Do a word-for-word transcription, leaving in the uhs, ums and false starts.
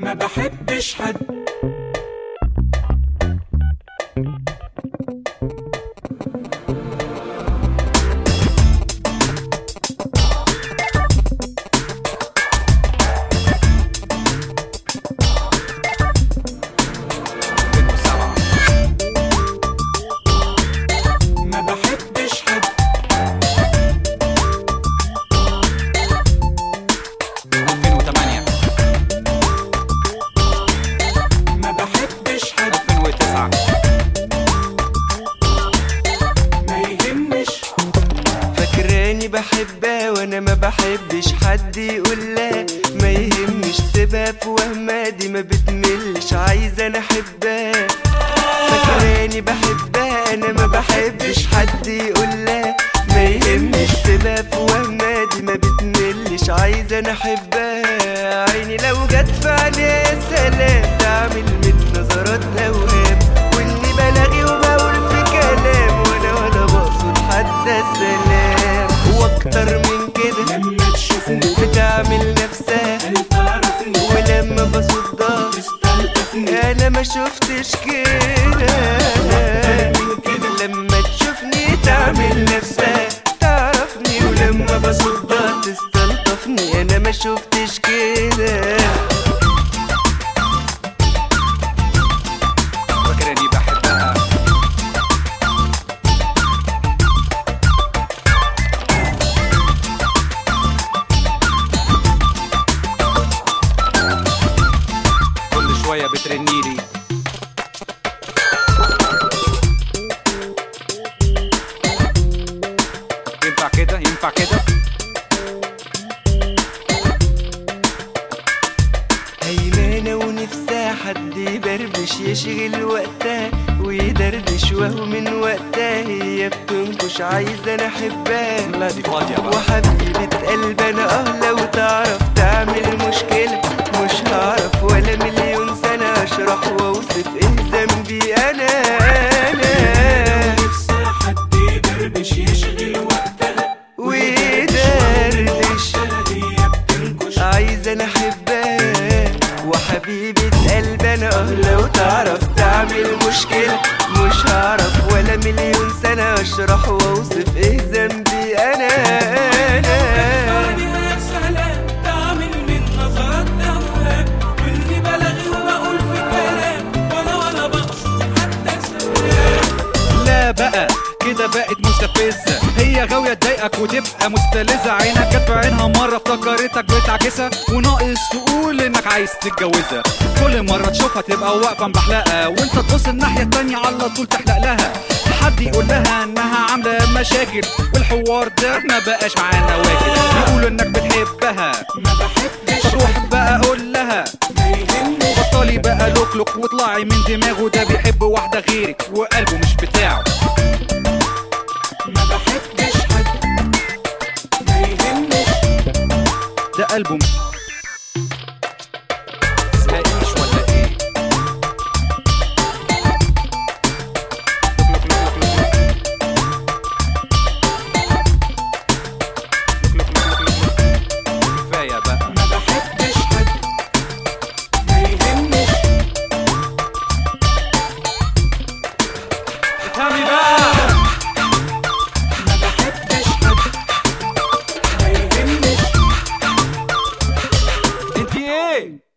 ما بحبش حد. بحبها وانا ما بحبش حد يقول لا، ما يهمش سيبها في وهمها دي ما بتملش، عايزه انا احبها. فاكراني بحبها انا ما بحبش حد يقول لا، ما يهمش سيبها في وهمها دي ما بتملش، عايزه انا احبها. عيني لو جت في عينيها يا سلام، تعمل من نظرات اوهام، واني بلاغي وبقول في كلام وانا ولا بقصد حتى السلام. واكتر من كده لما تشوفني بتعمل نفسها تعرفني، ولما بصدها تستلطفني. انا ما شفتش كده. لما تشوفني تعمل نفسها تعرفني، ولما بصدها تستلطفني انا ما شفتش كده. فاكراني بحبها شوية بترنيلي. ينفع كده ينفع كده. هيمانة ونفسها حد يبربش يشغل وقتها ويدردش، وهو من وقتها هي بتنكش، عايزة انا احبها. لا دي فاضية بقى. وحبيبة قلب انا اه لو تعرف تعمل مشكلة مش هعرف ولا مليون سنة اشرح واوصف ايه ذنبي انا. انا نفسها حد يدردش يشغل وقتها ويدردش، هي بتنكش، عايزة انا احبها. وحبيبة قلب انا اه لو تعرف تعمل مشكلة مش هعرف ولا مليون سنة اشرح واوصف ايه ذنبي انا. انا يا سلام تعمل من نظرات اوهام، واللي بلاغي وبقول في كلام وانا ولا بقصد حتى سلام. لا بقى كده بقت مستفزة، هي غاوية تضايقك وتبقى مستلزة، عينك جت في عينها مرة افتكرتك بتعكسها، وناقص تقول انك عايز تتجوزها. كل مرة تشوفها تبقى واقفة محلقة، وانت تبص الناحية التانية على طول تحلق لها. حد يقول لها انها عاملة مشاكل، والحوار ده ما بقاش معانا واكل. يقولوا انك بتحبها ما بحبش روح بقى قول لها، ما يهمش بطلي بقى لوكلوك واطلعي من دماغه، ده بيحب واحدة غيرك وقلبه مش بتاعه. ما بحبش حد ما يهمش. ده قلبه مش تزهقيش ولا ايه؟ كفاية بقى. ما بحبش حد ما يهمش. افهمي بقى. ما بحبش حد ما يهمش. انتي ايه؟